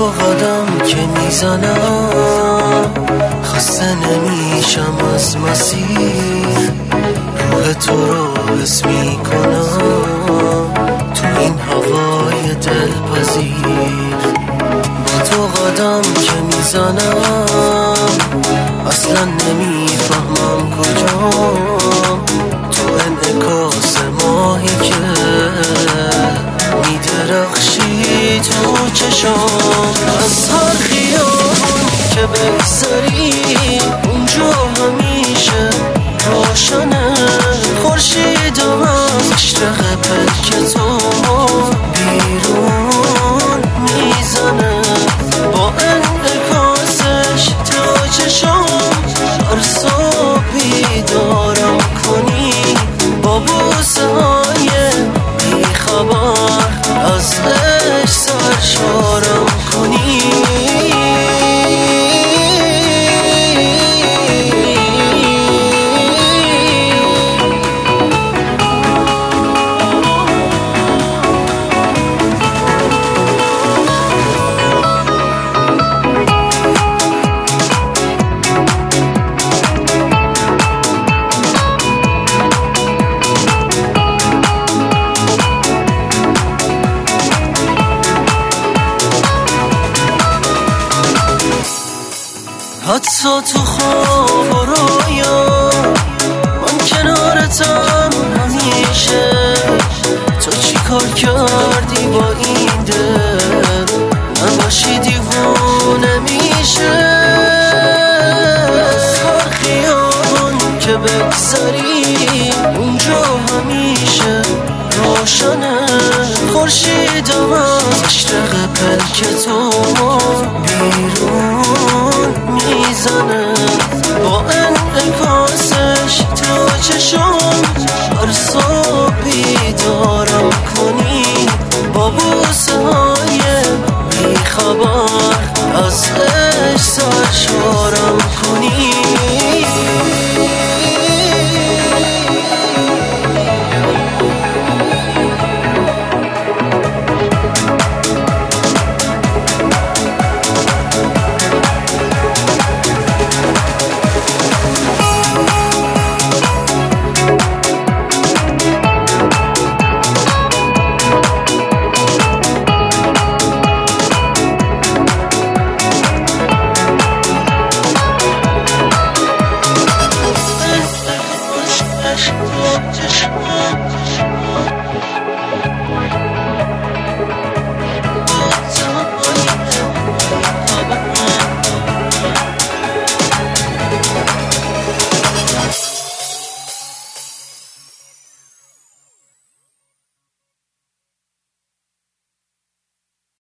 تو قدم که میزنم خسته نمیشم از مسیر، روح تو رو حس میکنم تو این هوای دلپذیر. با تو قدم که میزنم اصلا نمیفهمم کجام، تو انعکاس ماهی که میدرخشی تو چشام. از هر خیابون که بگذری اونجا همیشه روشنه، خورشیدم از مشرق پلک تو بیرون میزنه، با انعکاسش تو چشام. هر صبح بیدارم کنی با بوسه های بیخبر، از عشق سرشارم کنی. حتی تو خواب و رویا من کنارتم همیشه. تو چی کار کردی با این دل نباشی دیوونه میشه. از هر خیابون که بگذری اونجا همیشه روشنه، خورشیدم از مشرق پلک تو بیرون میزنه، با انعکاسش تو چشام. هر صبح بیدارم کنی با بوسه های بیخبر، از عشق سرشارم کنی. Just